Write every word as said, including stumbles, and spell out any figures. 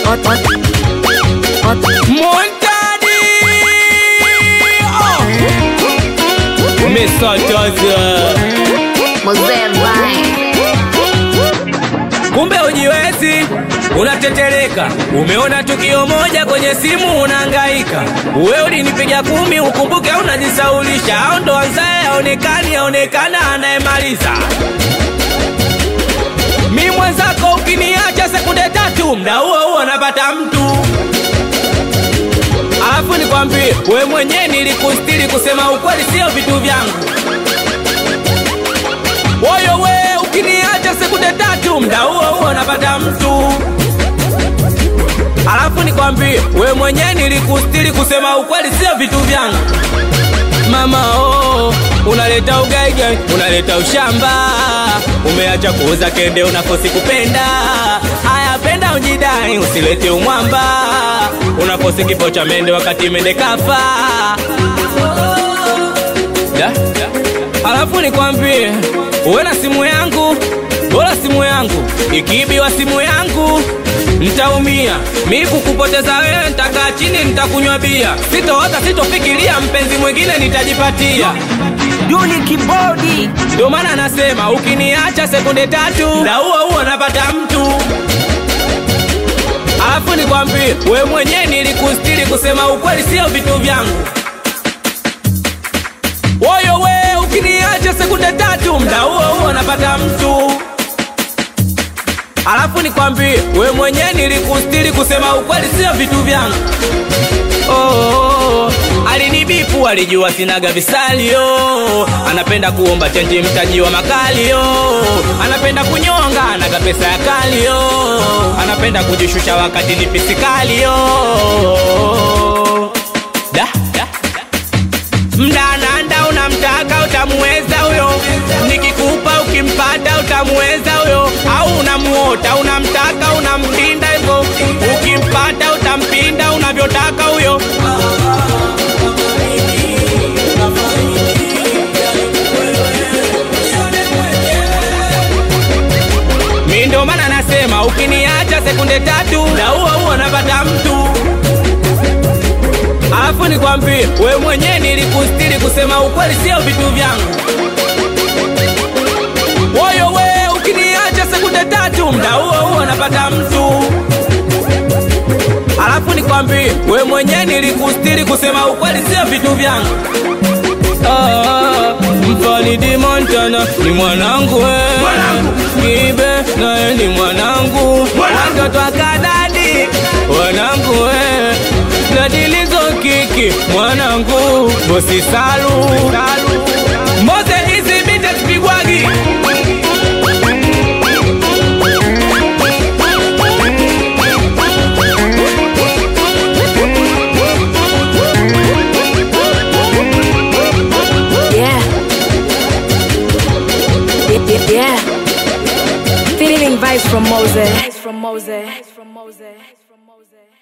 Montani oh. Mister Johnson kumbe ujiwezi, unateteleka. Umeona tukio moja kwenye simu unahangaika. Wewe ulinipiga kumi ukumbuke unajisaulisha. Au ndo anzaye aonekani aonekana anayemaliza. Mimi mwenzako ukiniacha sekunde tatu mda huo huo napata mtu. Alafu nikwambie wewe mwenyewe nilikustiri, kusema ukweli sio vitu vyangu. Woyo we ukiniacha sekunde tatu mda huo huo napata mtu. Alafu nikwambie wewe mwenyewe nilikustiri, kusema ukweli sio vitu vyangu. Mama oh, unaleta ugaigai, unaleta ushamba. Umeacha kuuza kende unakosi kupenda. Haya penda ujidai, usilete umwamba. Unakosi kipo cha mende wakati mende kafa. Da? Alafu nikwambie uwe na simu yangu, bora simu yangu ikiibiwa simu yangu nitaumia. Mimi kukupoteza wewe nitakaa chini nitakunywa bia. Sitoota sitofikiria mpenzi mwingine nitajipatia. Duli kibodi. Ndio maana nasema ukiniacha sekunde tatu na huo huo napata mtu. Alafu nikwambie wewe mwenyewe nilikustiri, kusema ukweli sio vitu vyangu. Woyo we ukiniacha sekunde tatu mda huo huo napata mtu. Alafu nikwambie wewe mwenyewe nilikustiri, kusema ukweli sio vitu vyangu. Oh, oh, oh. Alinibipu alijua sinaga visalio. Anapenda kuomba chenji mtaji wa makalio. Anapenda kunyonga anaga pesa ya kalio. Anapenda kujishusha wakati ni pisikalio. Da, da, da. Mdananda unamtaka utamuweza huyo. Nikikupa ukimpata utamuweza huyo. Au unamuota unamtaka unampinda hivyo. Ukimpata utampinda unavyotaka huyo. Mimi ndo maana nasema ukiniacha sekunde tatu na huo huo napata mtu. Alafu nikwambie wewe mwenyewe nilikustiri, kusema ukweli sio vitu vyangu. Woyo we ukiniacha sekunde tatu mda huo huo napata mtu. Alafu nikwambie wewe mwenyewe nilikustiri, kusema ukweli sio vitu vyangu. Ah, Mfalidi Montana ni mwanangu wewe. Kibe naye ni mwanangu. Watoto akadadi wanangu wewe. Nadilizo kiki mwanangu. Bosi Salu Mose hizi bite spigwagi. Yeah, feeling vibes from Moses. From Moses. From Moses. From Moses.